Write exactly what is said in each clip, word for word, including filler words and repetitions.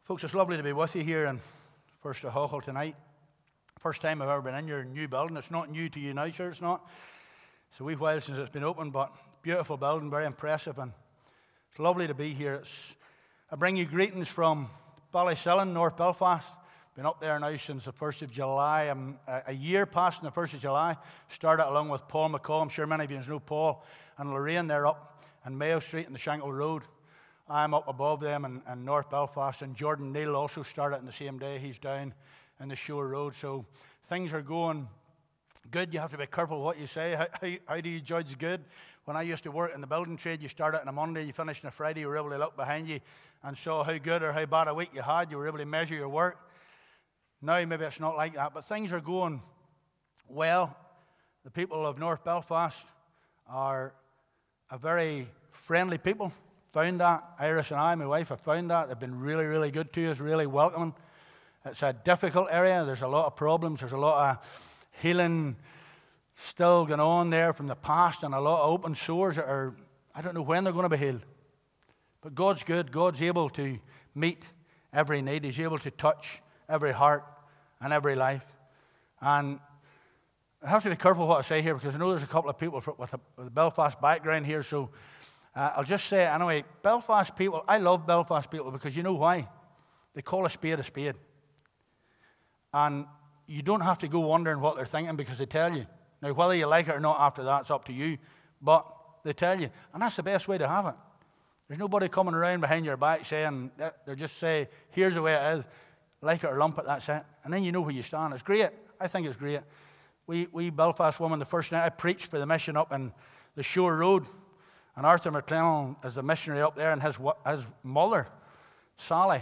Folks, it's lovely to be with you here in First of Hawkle tonight. First time I've ever been in your new building. It's not new to you now, sure it's not. It's a wee while since it's been open, but beautiful building, very impressive, and it's lovely to be here. It's, I bring you greetings from Ballysillan, North Belfast. Been up there now since the first of July. I'm a, a year past the first of July. Started along with Paul McCall. I'm sure many of you know Paul and Lorraine. They're up on Mayo Street in the Shankle Road. I'm up above them in, in North Belfast, and Jordan Neal also started on the same day. He's down in the Shore Road. So things are going good. You have to be careful what you say. How, how, how do you judge good? When I used to work in the building trade, you started on a Monday, you finished on a Friday, you were able to look behind you and saw how good or how bad a week you had. You were able to measure your work. Now maybe it's not like that, but things are going well. The people of North Belfast are a very friendly people. Found that. Iris and I, my wife, have found that. They've been really, really good to us, really welcoming. It's a difficult area. There's a lot of problems. There's a lot of healing still going on there from the past, and a lot of open sores that are, I don't know when they're going to be healed. But God's good. God's able to meet every need. He's able to touch every heart and every life. And I have to be careful what I say here, because I know there's a couple of people with a, with a Belfast background here, so uh, I'll just say it anyway. Belfast people, I love Belfast people because you know why? They call a spade a spade. And you don't have to go wondering what they're thinking, because they tell you. Now, whether you like it or not after that, it's up to you. But they tell you. And that's the best way to have it. There's nobody coming around behind your back saying, they just say, here's the way it is. Like it or lump it, that's it. And then you know where you stand. It's great. I think it's great. We, we Belfast women, the first night I preached for the mission up in the Shore Road. And Arthur McClellan is the missionary up there, and his, his mother, Sally,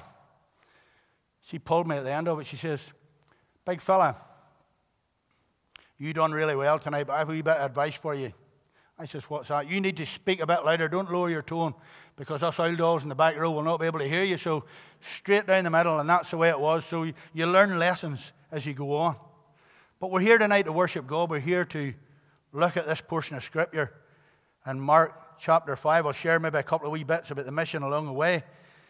she pulled me at the end of it. She says, big fella, you done really well tonight, but I have a wee bit of advice for you. I says, what's that? You need to speak a bit louder. Don't lower your tone, because us old dolls in the back row will not be able to hear you. So straight down the middle, and that's the way it was. So you, you learn lessons as you go on. But we're here tonight to worship God. We're here to look at this portion of Scripture. And Mark chapter five, I'll share maybe a couple of wee bits about the mission along the way.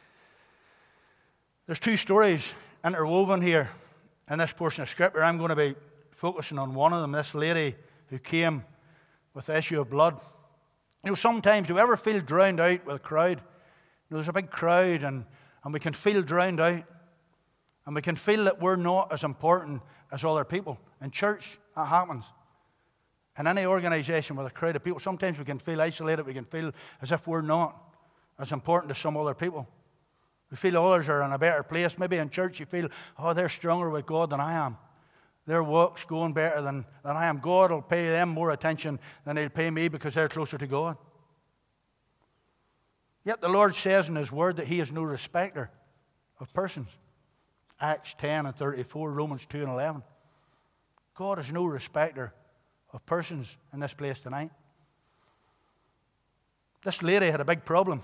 There's two stories interwoven here in this portion of Scripture. I'm going to be focusing on one of them, this lady who came with the issue of blood. You know, sometimes, do you ever feel drowned out with a crowd? You know, there's a big crowd, and, and we can feel drowned out. And we can feel that we're not as important as other people. In church, that happens. In any organization with a crowd of people, sometimes we can feel isolated. We can feel as if we're not as important as some other people. We feel others are in a better place. Maybe in church you feel, oh, they're stronger with God than I am. Their work's going better than, than I am. God will pay them more attention than He'll pay me because they're closer to God. Yet the Lord says in His Word that He is no respecter of persons. Acts ten and thirty-four, Romans two and eleven. God is no respecter of persons in this place tonight. This lady had a big problem.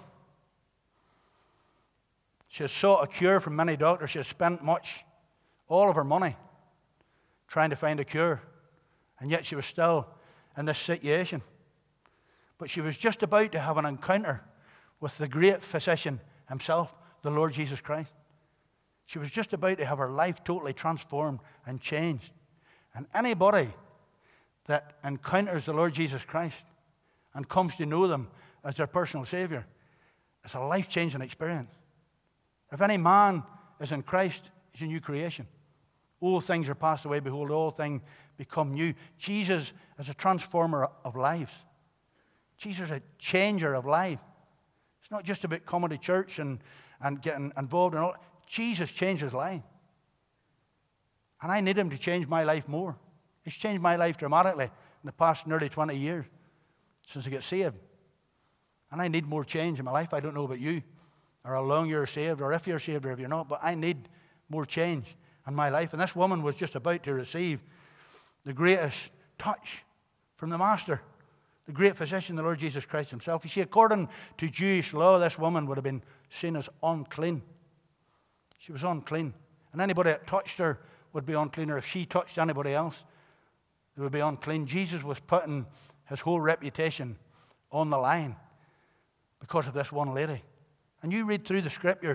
She has sought a cure from many doctors. She has spent much, all of her money, trying to find a cure. And yet she was still in this situation. But she was just about to have an encounter with the great physician Himself, the Lord Jesus Christ. She was just about to have her life totally transformed and changed. And anybody that encounters the Lord Jesus Christ and comes to know them as their personal Savior, it's a life-changing experience. If any man is in Christ, he's a new creation. Old things are passed away, behold, all things become new. Jesus is a transformer of lives. Jesus is a changer of life. It's not just about coming to church and, and getting involved in all. Jesus changes life. And I need Him to change my life more. He's changed my life dramatically in the past nearly twenty years since I got saved. And I need more change in my life. I don't know about you, or how long you're saved, or if you're saved, or if you're not, but I need more change in my life. And this woman was just about to receive the greatest touch from the Master, the great physician, the Lord Jesus Christ Himself. You see, according to Jewish law, this woman would have been seen as unclean. She was unclean. And anybody that touched her would be unclean, or if she touched anybody else, they would be unclean. Jesus was putting His whole reputation on the line because of this one lady. And you read through the Scriptures,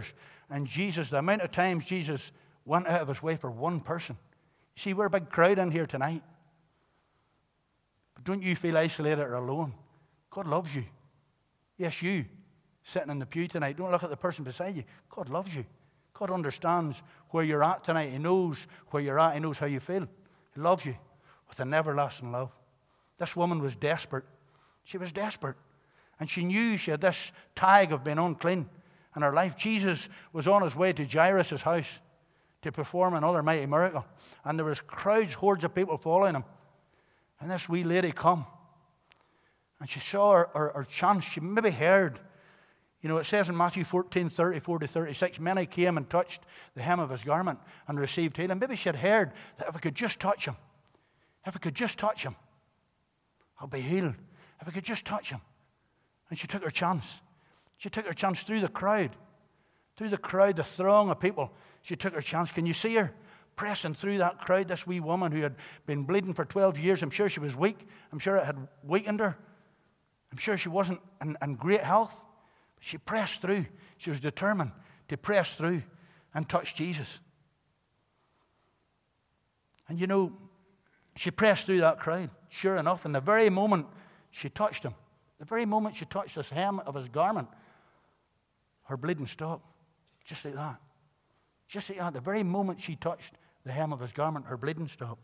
And Jesus, the amount of times Jesus went out of his way for one person. You see, we're a big crowd in here tonight. But don't you feel isolated or alone. God loves you. Yes, you, sitting in the pew tonight. Don't look at the person beside you. God loves you. God understands where you're at tonight. He knows where you're at. He knows how you feel. He loves you with an everlasting love. This woman was desperate. She was desperate. And she knew she had this tag of being unclean in her life. Jesus was on his way to Jairus' house to perform another mighty miracle. And there was crowds, hordes of people following him. And this wee lady come. And she saw her, her, her chance. She maybe heard. You know, it says in Matthew fourteen, thirty-four to thirty-six, many came and touched the hem of his garment and received healing. Maybe she had heard that if I could just touch him, if I could just touch him, I'll be healed. If I could just touch him. And she took her chance. She took her chance through the crowd. Through the crowd, the throng of people. She took her chance. Can you see her pressing through that crowd? This wee woman who had been bleeding for twelve years. I'm sure she was weak. I'm sure it had weakened her. I'm sure she wasn't in, in great health. But she pressed through. She was determined to press through and touch Jesus. And you know, she pressed through that crowd. Sure enough, in the very moment she touched him, the very moment she touched the hem of his garment, her bleeding stopped. Just like that. Just like that. The very moment she touched the hem of his garment, her bleeding stopped.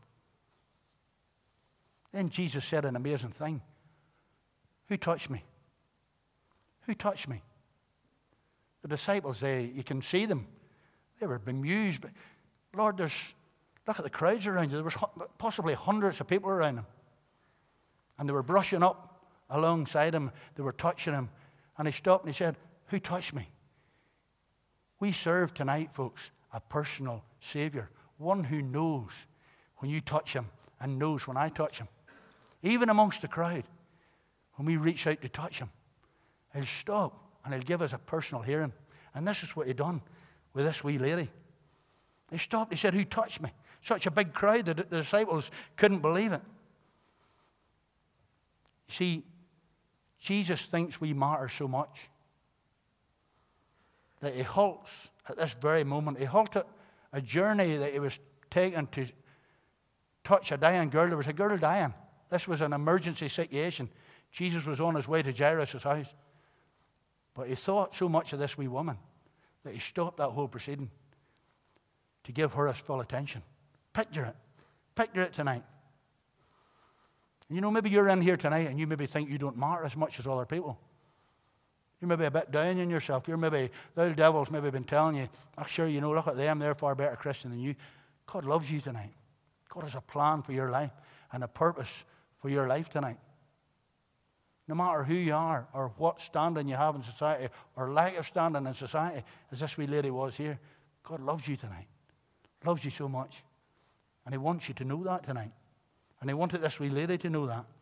Then Jesus said an amazing thing. Who touched me? Who touched me? The disciples, they, you can see them. They were bemused. But Lord, there's, look at the crowds around you. There was possibly hundreds of people around him. And they were brushing up alongside him. They were touching him. And he stopped and he said, who touched me? We serve tonight, folks, a personal Savior. One who knows when you touch him and knows when I touch him. Even amongst the crowd, when we reach out to touch him, he'll stop and he'll give us a personal hearing. And this is what he done with this wee lady. He stopped. He said, who touched me? Such a big crowd, the, the disciples couldn't believe it. You see, Jesus thinks we matter so much that he halts at this very moment. He halted a journey that he was taking to touch a dying girl. There was a girl dying. This was an emergency situation. Jesus was on his way to Jairus' house. But he thought so much of this wee woman that he stopped that whole proceeding to give her his full attention. Picture it. Picture it tonight. And you know, maybe you're in here tonight and you maybe think you don't matter as much as other people. You're maybe a bit down on yourself. You're maybe, the old devil's maybe been telling you, oh, sure, you know, look at them, they're far better Christian than you. God loves you tonight. God has a plan for your life and a purpose for your life tonight. No matter who you are or what standing you have in society or lack of standing in society, as this wee lady was here, God loves you tonight. Loves you so much. And he wants you to know that tonight. And he wanted this wee lady to know that.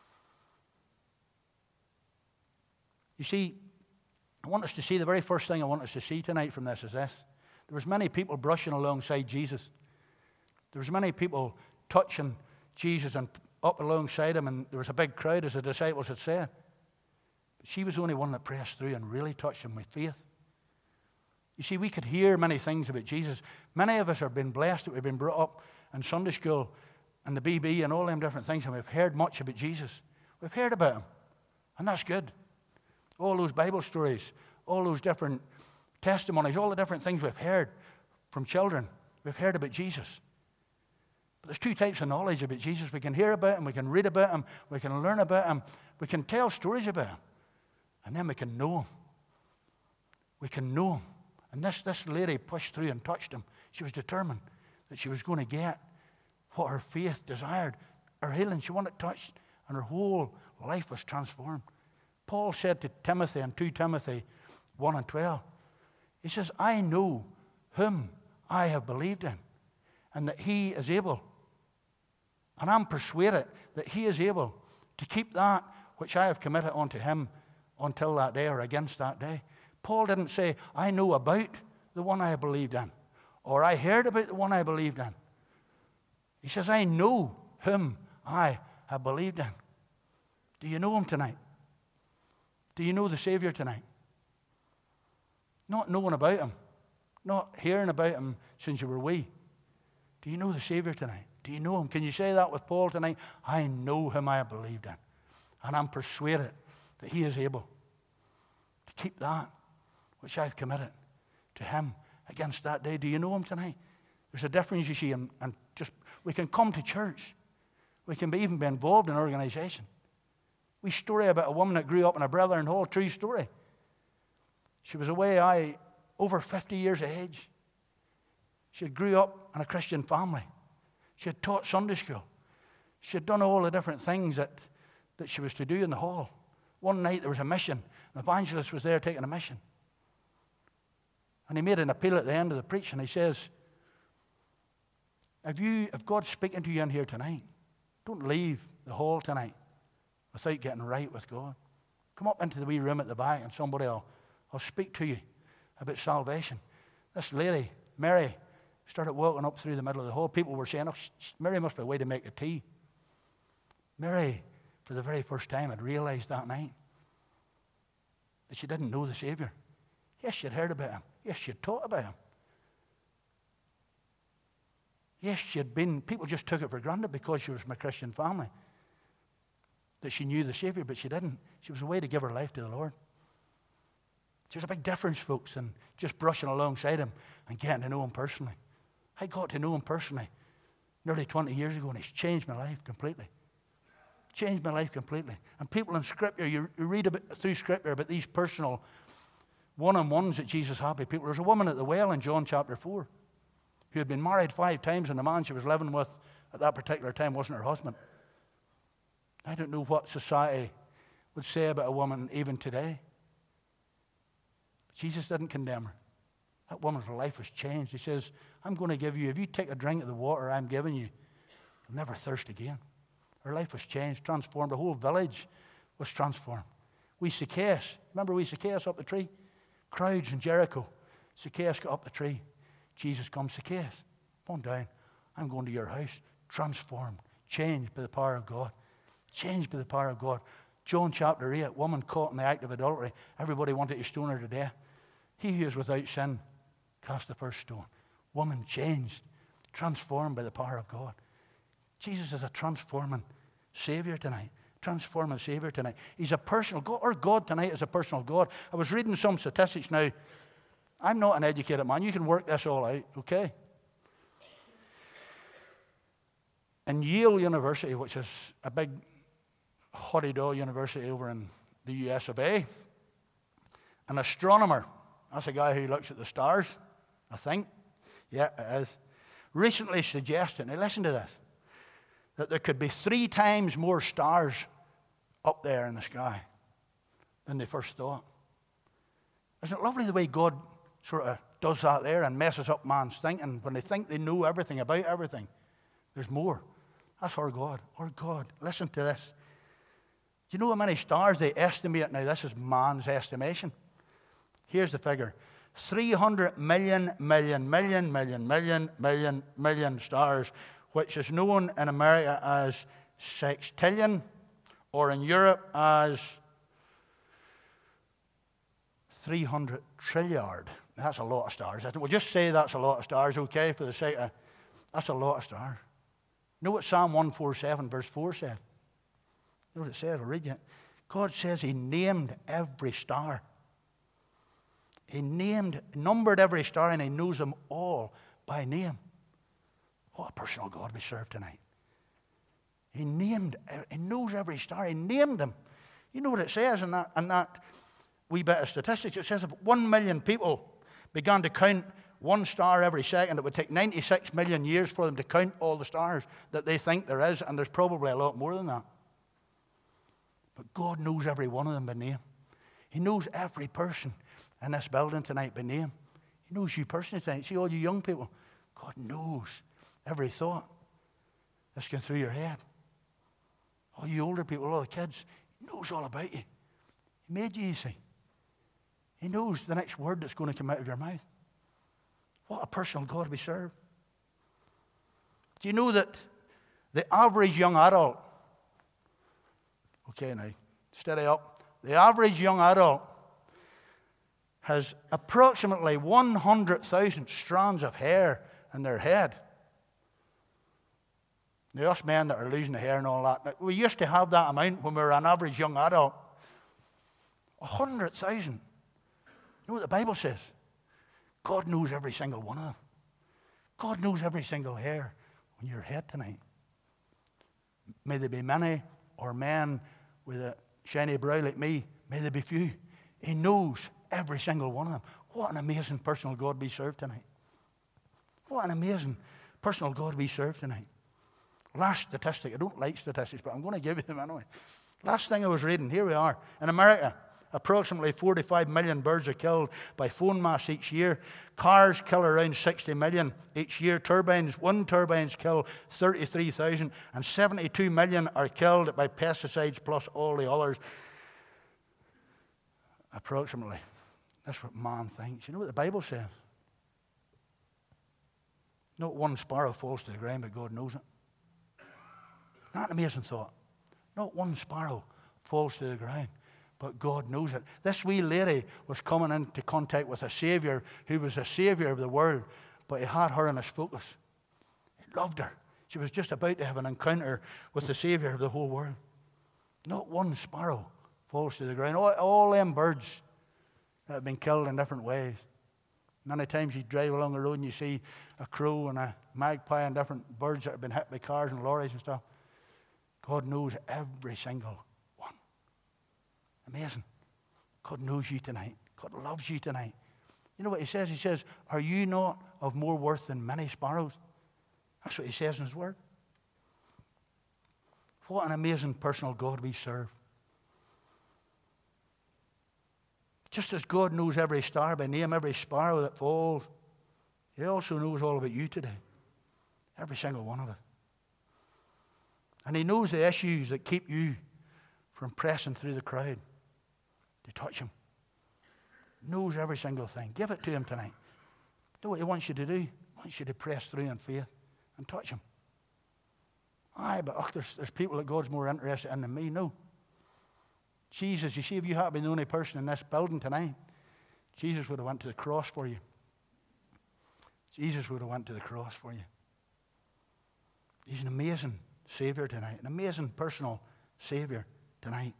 You see, I want us to see, the very first thing I want us to see tonight from this is this. There was many people brushing alongside Jesus. There was many people touching Jesus and up alongside him, and there was a big crowd, as the disciples had said. But she was the only one that pressed through and really touched him with faith. You see, we could hear many things about Jesus. Many of us have been blessed that we've been brought up in Sunday school and the B B and all them different things, and we've heard much about Jesus. We've heard about him, and that's good. All those Bible stories, all those different testimonies, all the different things we've heard from children, we've heard about Jesus. But there's two types of knowledge about Jesus. We can hear about him, we can read about him, we can learn about him, we can tell stories about him, and then we can know him. We can know him. And this, this lady pushed through and touched him. She was determined that she was going to get what her faith desired, her healing. She wanted touched, and her whole life was transformed. Paul said to Timothy in Second Timothy one and twelve, he says, I know whom I have believed in, and that he is able, and I'm persuaded that he is able to keep that which I have committed unto him until that day or against that day. Paul didn't say, I know about the one I have believed in, or I heard about the one I believed in. He says, I know whom I have believed in. Do you know him tonight? Do you know the Savior tonight? Not knowing about him not hearing about him since you were wee. Do you know the Savior tonight? Do you know him? Can you say that with Paul tonight? I know him I have believed in, and I'm persuaded that he is able to keep that which I've committed to him against that day. Do you know him tonight? There's a difference, you see, and, and just we can come to church. We can be, even be involved in an organization. We story about a woman that grew up in a Brethren Hall, true story. She was away, I, over fifty years of age. She had grew up in a Christian family. She had taught Sunday school. She had done all the different things that, that she was to do in the hall. One night there was a mission. An evangelist was there taking a mission. And he made an appeal at the end of the preaching. He says, if, you, if God's speaking to you in here tonight, don't leave the hall tonight without getting right with God. Come up into the wee room at the back and somebody will, will speak to you about salvation. This lady, Mary, started walking up through the middle of the hall. People were saying, oh, Mary must be away to make the tea. Mary, for the very first time, had realized that night that she didn't know the Savior. Yes, she had heard about him. Yes, she had taught about him. Yes, she had been, people just took it for granted because she was from a Christian family, that she knew the Savior, but she didn't. She was away to give her life to the Lord. There's a big difference, folks, in just brushing alongside him and getting to know him personally. I got to know him personally nearly twenty years ago, and he's changed my life completely. Changed my life completely. And people in Scripture, you, you read about, through Scripture about these personal one-on-ones that Jesus had with people. There's a woman at the well in John chapter four who had been married five times, and the man she was living with at that particular time wasn't her husband. I don't know what society would say about a woman even today. Jesus didn't condemn her. That woman's life was changed. He says, I'm going to give you, if you take a drink of the water I'm giving you, you'll never thirst again. Her life was changed, transformed. The whole village was transformed. We Zacchaeus, remember we Zacchaeus up the tree? Crowds in Jericho. Zacchaeus got up the tree. Jesus comes, Zacchaeus, come on down. I'm going to your house. Transformed, changed by the power of God. Changed by the power of God. John chapter eight, woman caught in the act of adultery. Everybody wanted to stone her to death. He who is without sin, cast the first stone. Woman changed, transformed by the power of God. Jesus is a transforming Savior tonight. Transforming Savior tonight. He's a personal God. Our God tonight is a personal God. I was reading some statistics now. I'm not an educated man. You can work this all out, okay? In Yale University, which is a big hotty-do university over in the U S of A, an astronomer, that's a guy who looks at the stars, I think. Yeah, it is. Recently suggested, now listen to this, that there could be three times more stars up there in the sky than they first thought. Isn't it lovely the way God sort of does that there and messes up man's thinking? When they think they know everything about everything, there's more. That's our God. Our God. Listen to this. Do you know how many stars they estimate? Now, this is man's estimation. Here's the figure. three hundred million, million, million, million, million, million, million stars, which is known in America as sextillion, or in Europe as three hundred trilliard. That's a lot of stars. We'll just say that's a lot of stars, okay, for the sake of, that's a lot of stars. You know what Psalm one forty-seven verse four said? You know what it says? I'll read you. God says he named every star. He named, numbered every star, and he knows them all by name. What a personal God we serve tonight. He named, he knows every star. He named them. You know what it says in that, in that wee bit of statistics? It says if one million people began to count one star every second, it would take ninety-six million years for them to count all the stars that they think there is, and there's probably a lot more than that. But God knows every one of them by name. He knows every person in this building tonight by name. He knows you personally tonight. See all you young people? God knows every thought that's going through your head. All you older people, all the kids, he knows all about you. He made you, you see. He knows the next word that's going to come out of your mouth. What a personal God we serve. Do you know that the average young adult, okay now, steady up, the average young adult has approximately one hundred thousand strands of hair in their head. Now, us men that are losing the hair and all that, we used to have that amount when we were an average young adult. one hundred thousand. You know what the Bible says? God knows every single one of them. God knows every single hair on your head tonight. May there be many, or men with a shiny brow like me, may there be few. He knows every single one of them. What an amazing personal God we serve tonight. What an amazing personal God we serve tonight. Last statistic, I don't like statistics, but I'm going to give you them anyway. Last thing I was reading, here we are. In America, approximately forty-five million birds are killed by phone mass each year. Cars kill around sixty million each year. Turbines, wind turbines kill thirty-three thousand, and seventy-two million are killed by pesticides plus all the others. Approximately. That's what man thinks. You know what the Bible says? Not one sparrow falls to the ground, but God knows it. Not an amazing thought. Not one sparrow falls to the ground, but God knows it. This wee lady was coming into contact with a Savior who was a Savior of the world, but he had her in his focus. He loved her. She was just about to have an encounter with the Savior of the whole world. Not one sparrow falls to the ground. All, all them birds that have been killed in different ways. Many times you drive along the road and you see a crow and a magpie and different birds that have been hit by cars and lorries and stuff. God knows every single one. Amazing. God knows you tonight. God loves you tonight. You know what he says? He says, are you not of more worth than many sparrows? That's what he says in his word. What an amazing personal God we serve. Just as God knows every star by name, every sparrow that falls, he also knows all about you today. Every single one of us. And he knows the issues that keep you from pressing through the crowd to touch him. He knows every single thing. Give it to him tonight. Do what he wants you to do. He wants you to press through in faith and touch him. Aye, but ugh, there's, there's people that God's more interested in than me. No. Jesus, you see, if you had been the only person in this building tonight, Jesus would have went to the cross for you. Jesus would have went to the cross for you. He's an amazing Savior tonight, an amazing personal Savior tonight.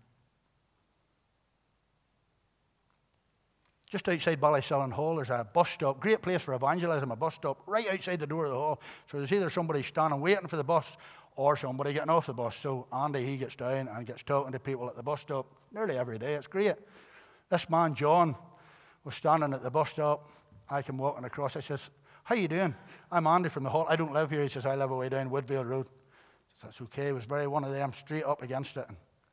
Just outside Ballysillan Hall, there's a bus stop, great place for evangelism, a bus stop right outside the door of the hall. So there's either somebody standing waiting for the bus or somebody getting off the bus. So Andy, he gets down and gets talking to people at the bus stop nearly every day. It's great. This man, John, was standing at the bus stop. I came walking across. I says, how you doing? I'm Andy from the hall. I don't live here. He says, I live away down Woodvale Road. I says, that's okay. It was very one of them, straight up against it. And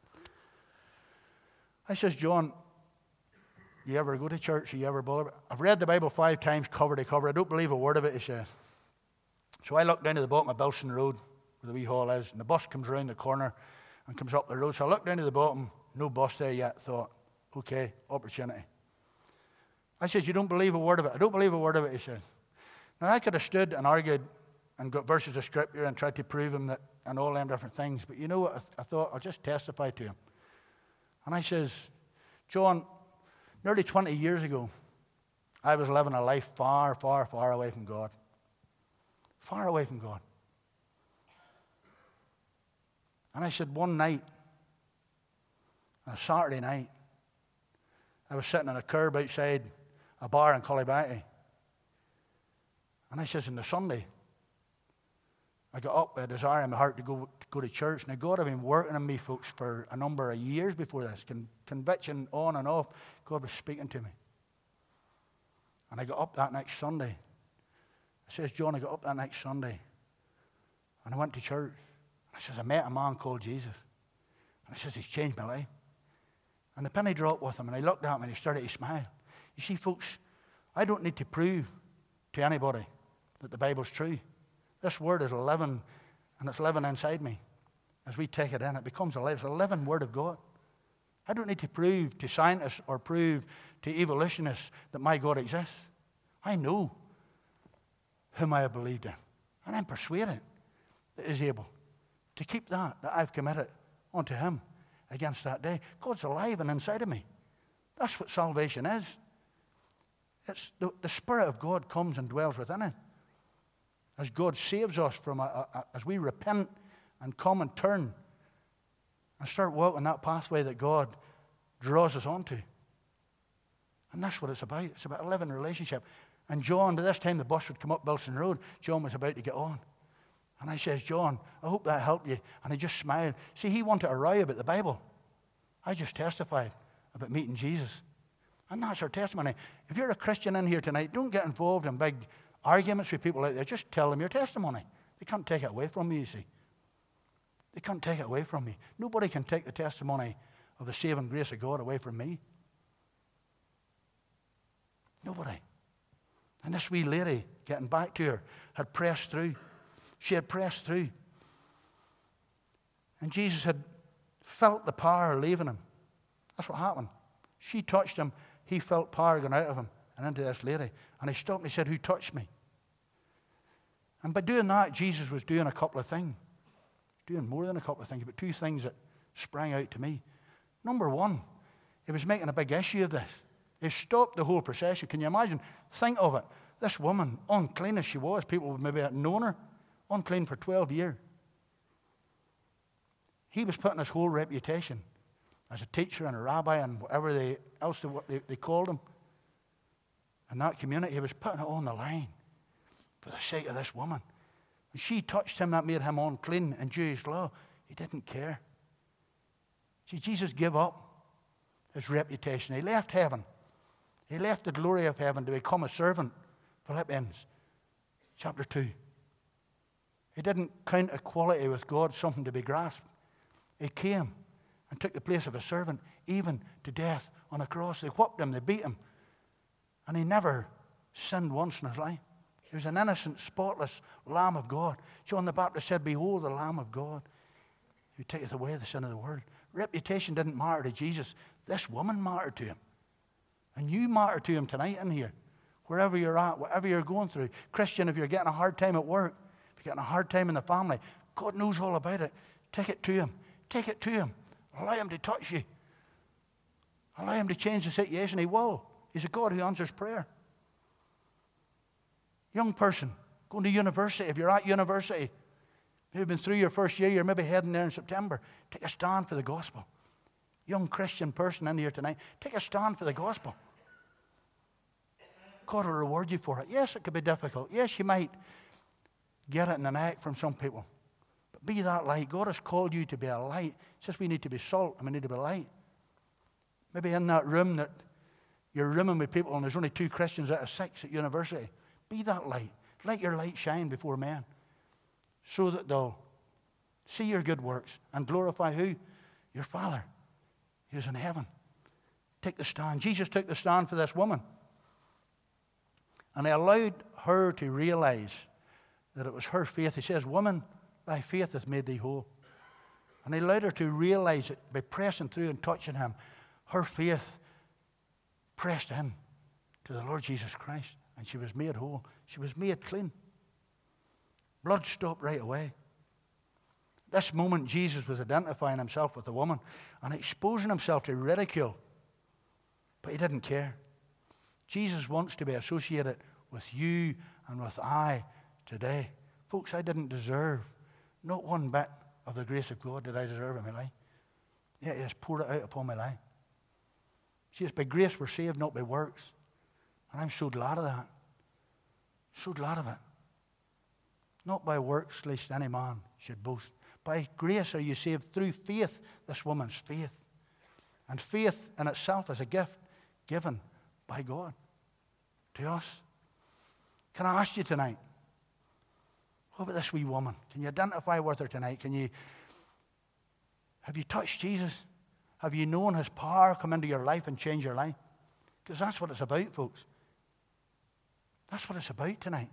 I says, John, you ever go to church? You ever bother? I've read the Bible five times, cover to cover. I don't believe a word of it, he says. So I look down to the bottom of Bilson Road, where the wee hall is, and the bus comes around the corner and comes up the road. So I looked down to the bottom, no bus there yet. Thought, okay, opportunity. I says, you don't believe a word of it? I don't believe a word of it, he said. Now, I could have stood and argued and got verses of scripture and tried to prove him that and all them different things. But you know what? I, th- I thought, I'll just testify to him. And I says, John, nearly twenty years ago, I was living a life far, far, far away from God. Far away from God. And I said, one night, on a Saturday night, I was sitting on a curb outside a bar in Cullybatty. And I says, on the Sunday, I got up with a desire in my heart to go to, go to church. Now, God had been working on me, folks, for a number of years before this. Con- conviction on and off. God was speaking to me. And I got up that next Sunday. I says, John, I got up that next Sunday. And I went to church. I says, I met a man called Jesus. And I says, he's changed my life. And the penny dropped with him. And I looked at him and he started to smile. You see, folks, I don't need to prove to anybody that the Bible's true. This word is living, and it's living inside me. As we take it in, it becomes alive. It's a living word of God. I don't need to prove to scientists or prove to evolutionists that my God exists. I know whom I have believed in. And I'm persuaded that He's able to keep that, that I've committed unto Him against that day. God's alive and inside of me. That's what salvation is. It's the, the Spirit of God comes and dwells within it. As God saves us from, a, a, a, as we repent and come and turn and start walking that pathway that God draws us onto. And that's what it's about. It's about a living relationship. And John, by this time the bus would come up Bilson Road. John was about to get on. And I says, John, I hope that helped you. And he just smiled. See, he wanted a row about the Bible. I just testified about meeting Jesus. And that's our testimony. If you're a Christian in here tonight, don't get involved in big arguments with people out there. Just tell them your testimony. They can't take it away from you, you see. They can't take it away from me. Nobody can take the testimony of the saving grace of God away from me. Nobody. And this wee lady, getting back to her, had pressed through. She had pressed through. And Jesus had felt the power leaving him. That's what happened. She touched him. He felt power going out of him and into this lady. And he stopped and he said, who touched me? And by doing that, Jesus was doing a couple of things. Doing more than a couple of things, but two things that sprang out to me. Number one, he was making a big issue of this. He stopped the whole procession. Can you imagine? Think of it. This woman, unclean as she was, people would maybe have known her, unclean for twelve years. He was putting his whole reputation as a teacher and a rabbi and whatever they, else they, they, they called him in that community. He was putting it on the line for the sake of this woman. When she touched him, that made him unclean in Jewish law. He didn't care. See, Jesus gave up his reputation. He left heaven. He left the glory of heaven to become a servant. Philippians chapter two. He didn't count equality with God something to be grasped. He came and took the place of a servant, even to death on a cross. They whipped him, they beat him, and he never sinned once in his life. He was an innocent, spotless Lamb of God. John the Baptist said, behold the Lamb of God who taketh away the sin of the world. Reputation didn't matter to Jesus. This woman mattered to him. And you matter to him tonight in here. Wherever you're at, whatever you're going through. Christian, if you're getting a hard time at work, if you're getting a hard time in the family, God knows all about it. Take it to him. Take it to him. Allow him to touch you. Allow him to change the situation. He will. He's a God who answers prayer. Young person, going to university. If you're at university, maybe been through your first year, you're maybe heading there in September. Take a stand for the gospel. Young Christian person in here tonight, take a stand for the gospel. God will reward you for it. Yes, it could be difficult. Yes, you might get it in the neck from some people. But be that light. God has called you to be a light. It's just we need to be salt and we need to be light. Maybe in that room that you're rooming with people and there's only two Christians out of six at university. Be that light. Let your light shine before men so that they'll see your good works and glorify who? Your Father who's in heaven. Take the stand. Jesus took the stand for this woman. And he allowed her to realize that it was her faith. He says, woman, thy faith hath made thee whole. And he allowed her to realize it by pressing through and touching him. Her faith pressed in to the Lord Jesus Christ. And she was made whole. She was made clean. Blood stopped right away. This moment, Jesus was identifying himself with the woman and exposing himself to ridicule. But he didn't care. Jesus wants to be associated with you and with I today. Folks, I didn't deserve not one bit of the grace of God that I deserve in my life. Yet he has poured it out upon my life. See, it's by grace we're saved, not by works. And I'm so glad of that. So glad of it. Not by works, lest any man should boast. By grace are you saved through faith, this woman's faith. And faith in itself is a gift given by God to us. Can I ask you tonight, what about this wee woman? Can you identify with her tonight? Can you, have you touched Jesus? Have you known his power come into your life and change your life? Because that's what it's about, folks. That's what it's about tonight.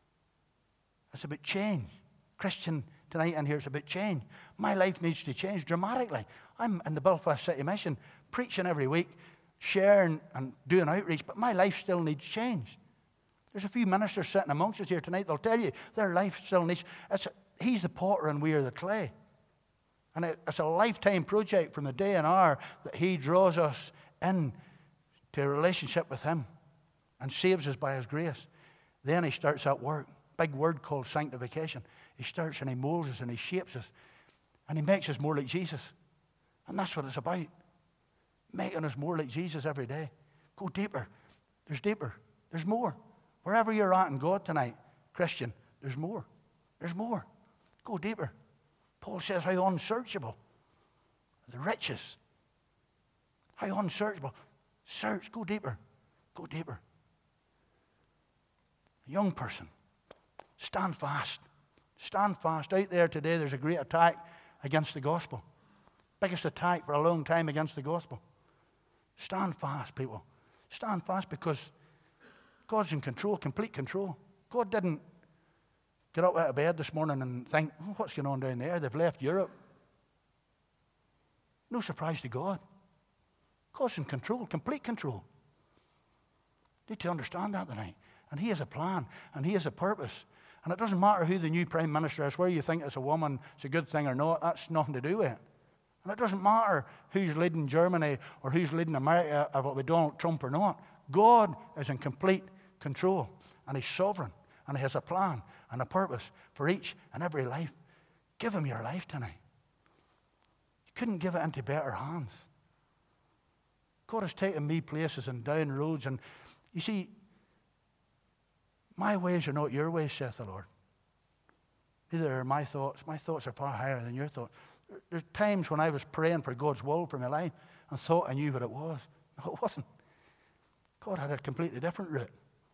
It's about change. Christian tonight in here, it's about change. My life needs to change dramatically. I'm in the Belfast City Mission, preaching every week, sharing and doing outreach, but my life still needs change. There's a few ministers sitting amongst us here tonight, they'll tell you their life still needs, it's a, he's the potter and we are the clay. And it, it's a lifetime project from the day and hour that he draws us in to a relationship with him and saves us by his grace. Then he starts that work, big word called sanctification. He starts and he molds us and he shapes us and he makes us more like Jesus. And that's what it's about, making us more like Jesus every day. Go deeper. There's deeper. There's more. Wherever you're at in God tonight, Christian, there's more. There's more. Go deeper. Paul says how unsearchable the riches. How unsearchable. Search. Go deeper. Go deeper. A young person, stand fast. Stand fast. Out there today, there's a great attack against the gospel. Biggest attack for a long time against the gospel. Stand fast, people. Stand fast because God's in control, complete control. God didn't get up out of bed this morning and think, oh, what's going on down there? They've left Europe. No surprise to God. God's in control, complete control. You need to understand that tonight. And he has a plan, and he has a purpose. And it doesn't matter who the new prime minister is, whether you think it's a woman, it's a good thing or not, that's nothing to do with it. And it doesn't matter who's leading Germany or who's leading America, or with Donald Trump or not. God is in complete control, and he's sovereign, and he has a plan and a purpose for each and every life. Give him your life tonight. You couldn't give it into better hands. God has taken me places and down roads, and you see, my ways are not your ways, saith the Lord. Neither are my thoughts. My thoughts are far higher than your thoughts. There's times when I was praying for God's will for my life and thought I knew what it was. No, it wasn't. God had a completely different route.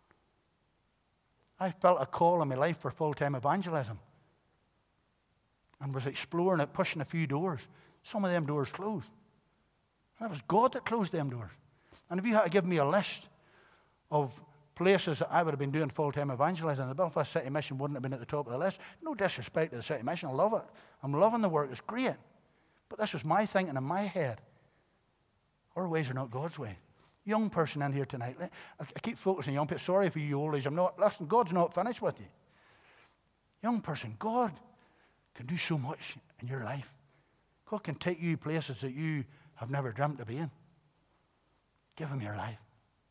I felt a call in my life for full-time evangelism and was exploring it, pushing a few doors. Some of them doors closed. And it was God that closed them doors. And if you had to give me a list of places that I would have been doing full-time evangelism, the Belfast City Mission wouldn't have been at the top of the list. No disrespect to the City Mission. I love it. I'm loving the work. It's great. But this was my thinking in my head. Our ways are not God's way. Young person in here tonight. I keep focusing on young people. Sorry for you oldies. I'm not. Listen, God's not finished with you. Young person, God can do so much in your life. God can take you places that you have never dreamt of being. Give him your life.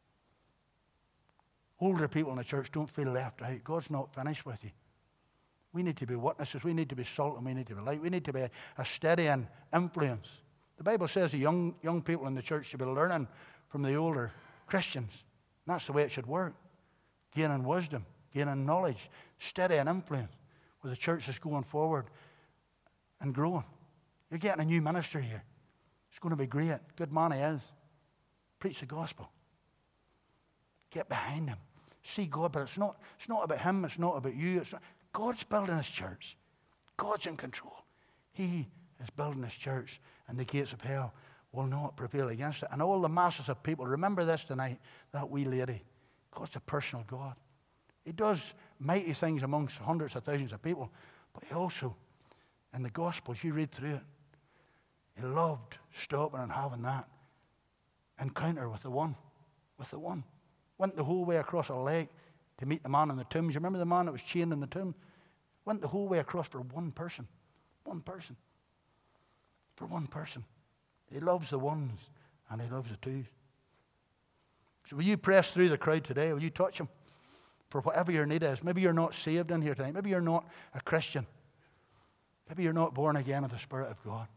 Older people in the church don't feel left out. God's not finished with you. We need to be witnesses. We need to be salt and we need to be light. We need to be a steadying influence. The Bible says the young, young people in the church should be learning from the older Christians. And that's the way it should work. Gaining wisdom, gaining knowledge, steadying influence where the church is going forward and growing. You're getting a new minister here. It's going to be great. Good man he is. Preach the gospel. Get behind him. See God, but it's not, it's not about him. It's not about you. It's not, God's building his church. God's in control. He is building his church, and the gates of hell will not prevail against it. And all the masses of people, remember this tonight, that wee lady. God's a personal God. He does mighty things amongst hundreds of thousands of people, but he also, in the Gospels, you read through it, he loved stopping and having that encounter with the one, with the one. Went the whole way across a lake to meet the man in the tombs. You remember the man that was chained in the tomb? Went the whole way across for one person. One person. For one person. He loves the ones and he loves the twos. So will you press through the crowd today? Will you touch him for whatever your need is? Maybe you're not saved in here tonight. Maybe you're not a Christian. Maybe you're not born again of the Spirit of God.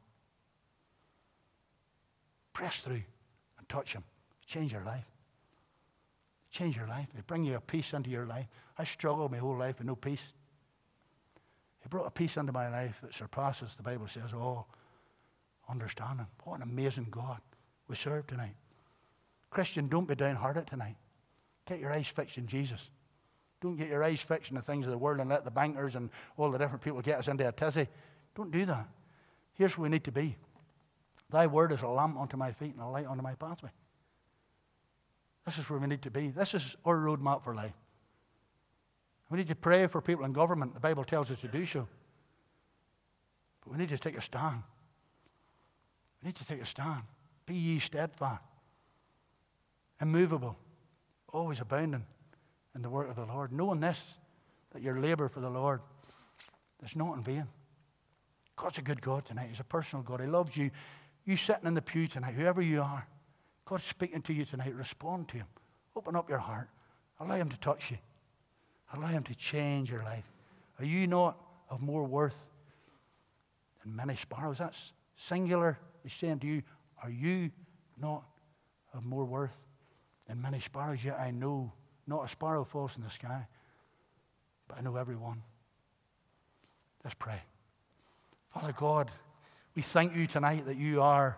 Press through and touch him. Change your life. Change your life. He bring you a peace into your life. I struggled my whole life with no peace. He brought a peace into my life that surpasses, the Bible says, all understanding. What an amazing God we serve tonight. Christian, don't be downhearted tonight. Get your eyes fixed in Jesus. Don't get your eyes fixed on the things of the world and let the bankers and all the different people get us into a tizzy. Don't do that. Here's where we need to be. Thy word is a lamp unto my feet and a light unto my pathway. This is where we need to be. This is our roadmap for life. We need to pray for people in government. The Bible tells us to do so. But we need to take a stand. We need to take a stand. Be ye steadfast, immovable, always abounding in the work of the Lord. Knowing this, that your labor for the Lord is not in vain. God's a good God tonight. He's a personal God. He loves you. You sitting in the pew tonight, whoever you are, God's speaking to you tonight. Respond to him. Open up your heart. Allow him to touch you. Allow him to change your life. Are you not of more worth than many sparrows? That's singular. He's saying to you, are you not of more worth than many sparrows? Yet I know not a sparrow falls in the sky, but I know everyone. Let's pray. Father God, we thank you tonight that you are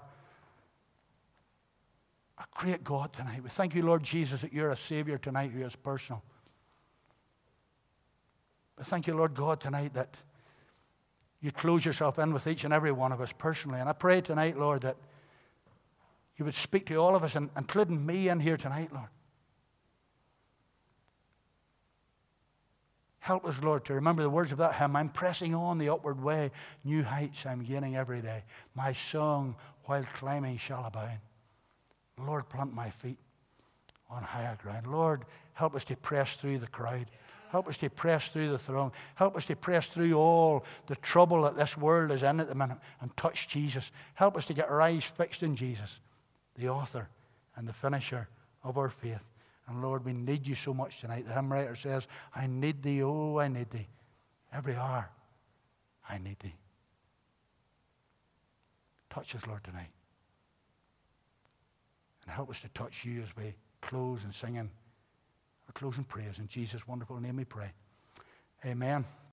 a great God tonight. We thank you, Lord Jesus, that you're a Savior tonight who is personal. We thank you, Lord God, tonight that you close yourself in with each and every one of us personally. And I pray tonight, Lord, that you would speak to all of us, and including me in here tonight, Lord. Help us, Lord, to remember the words of that hymn. I'm pressing on the upward way. New heights I'm gaining every day. My song while climbing shall abound. Lord, plant my feet on higher ground. Lord, help us to press through the crowd. Help us to press through the throng. Help us to press through all the trouble that this world is in at the minute and touch Jesus. Help us to get our eyes fixed in Jesus, the author and the finisher of our faith. And Lord, we need you so much tonight. The hymn writer says, I need thee, oh, I need thee. Every hour, I need thee. Touch us, Lord, tonight. And help us to touch you as we close and sing in our closing praise. In Jesus' wonderful name we pray. Amen.